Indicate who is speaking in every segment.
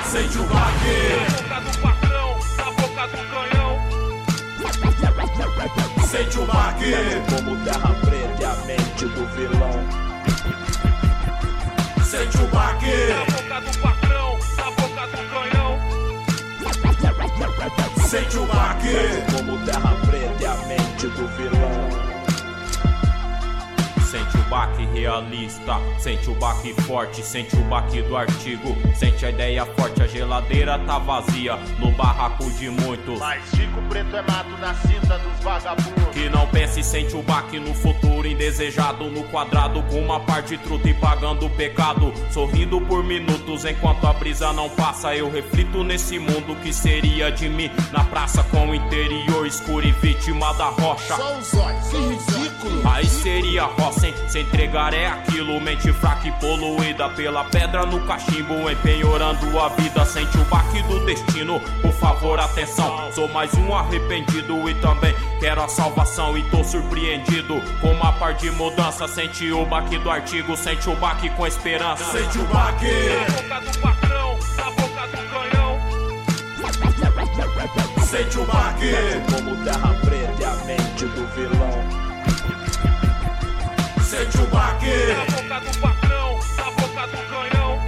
Speaker 1: Sente o baque.
Speaker 2: Na boca do patrão, na boca do canhão.
Speaker 1: Sente o baque.
Speaker 3: Como terra preta e a mente do vilão.
Speaker 1: Sente o baque.
Speaker 2: Na boca do patrão, na boca do canhão.
Speaker 1: Sente o baque.
Speaker 3: Como terra preta e a mente do vilão.
Speaker 4: Sente o baque realista, sente o baque forte, sente o baque do artigo. Sente a ideia forte, a geladeira tá vazia no barraco de muitos.
Speaker 5: Mas Chico Preto é mato na cinta dos vagabundos.
Speaker 4: Que não pense, sente o baque no futuro indesejado, no quadrado com uma parte truta e pagando o pecado. Sorrindo por minutos enquanto a brisa não passa. Eu reflito nesse mundo que seria de mim. Na praça com o interior escuro e vítima da rocha.
Speaker 5: Só os olhos, que ridículo.
Speaker 4: Aí seria roça, hein? Se entregar é aquilo. Mente fraca e poluída pela pedra no cachimbo, empenhorando a vida. Sente o baque do destino, por favor atenção. Sou mais um arrependido e também quero a salvação. E tô surpreendido com uma par de mudança. Sente o baque do artigo, sente o baque com esperança.
Speaker 1: Sente o baque.
Speaker 2: Na boca do patrão, na boca do canhão.
Speaker 1: Sente o baque.
Speaker 3: Como terra preta e a mente do vilão.
Speaker 1: Sente o baque.
Speaker 2: Na boca do patrão, na boca do canhão.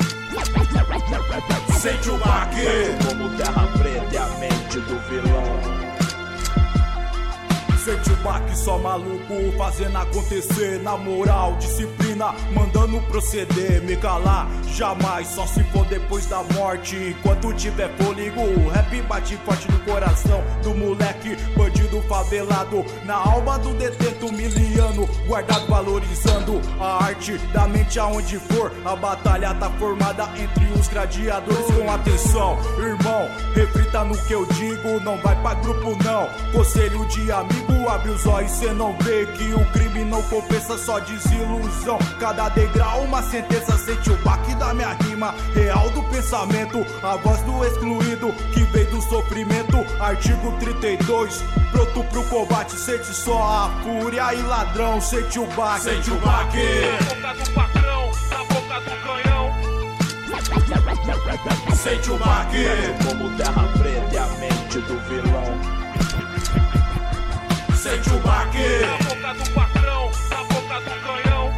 Speaker 1: Sente o baque.
Speaker 3: Como terra preta e a mente do vilão.
Speaker 6: Sente o baque, só maluco, fazendo acontecer. Na moral, disciplina, mandando proceder. Me calar, jamais, só se for depois da morte. Enquanto tiver fôlego, o rap bate forte no coração do moleque, bandido favelado. Na alma do detento miliano, guardado valorizando a arte da mente aonde for. A batalha tá formada entre os gladiadores. Com atenção, irmão, reflita no que eu digo. Não vai pra grupo não, conselho de amigo. Abre os olhos, cê não vê que o crime não compensa, só desilusão. Cada degrau uma sentença, sente o baque da minha rima. Real do pensamento, a voz do excluído que veio do sofrimento. Artigo 32, pronto pro combate. Sente só a fúria e ladrão, sente o baque.
Speaker 1: Sente o baque.
Speaker 2: Na boca do patrão, na boca do canhão.
Speaker 1: Sente o baque.
Speaker 3: Como terra preta e a mente do vilão.
Speaker 1: Sente o baque.
Speaker 2: Na boca do patrão, na boca do canhão.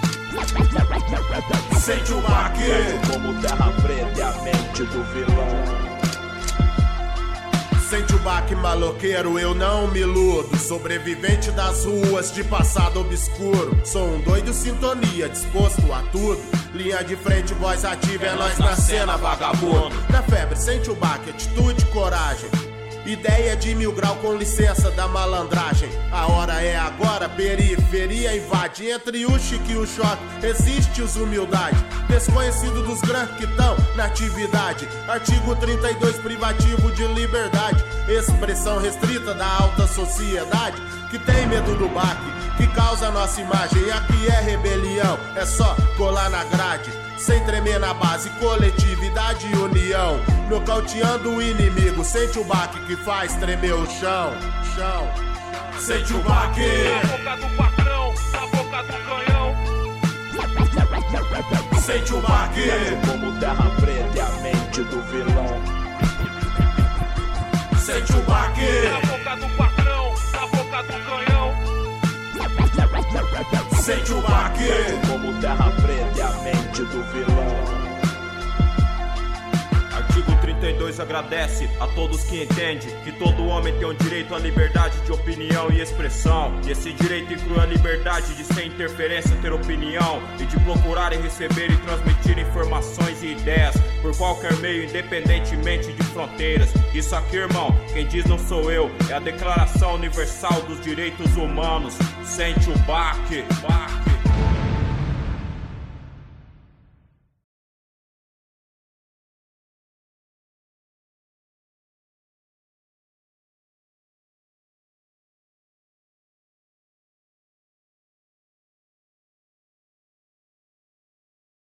Speaker 1: Sente o baque.
Speaker 3: Como terra preta e a mente do vilão.
Speaker 5: Sente o baque maloqueiro, eu não me iludo. Sobrevivente das ruas de passado obscuro. Sou um doido sintonia, disposto a tudo. Linha de frente, voz ativa, é nós na cena, vagabundo. Na febre, sente o baque, atitude, coragem. Ideia de 1000 grau com licença da malandragem. A hora é agora, periferia invade. Entre o chique e o choque, existe os humildade. Desconhecido dos grandes que estão na atividade. Artigo 32, privativo de liberdade. Expressão restrita da alta sociedade que tem medo do baque, que causa nossa imagem. Aqui é rebelião, é só colar na grade. Sem tremer na base, coletividade e união. Nocauteando o inimigo, sente o baque que faz tremer o chão.
Speaker 1: Sente o baque.
Speaker 2: Na boca do patrão, na boca do canhão.
Speaker 1: Sente o baque.
Speaker 3: Como terra preta e a mente do vilão.
Speaker 1: Sente o baque.
Speaker 2: Na boca do patrão, na boca do canhão.
Speaker 1: Sente o baque.
Speaker 3: Como terra preta e a mente do vilão.
Speaker 4: Artigo 32 agradece a todos que entendem que todo homem tem o direito à liberdade de opinião e expressão. E esse direito inclui a liberdade de, sem interferência, ter opinião e de procurar e receber e transmitir informações e ideias por qualquer meio, independentemente de fronteiras. Isso aqui, irmão, quem diz não sou eu, é a Declaração Universal dos Direitos Humanos. Sente o baque.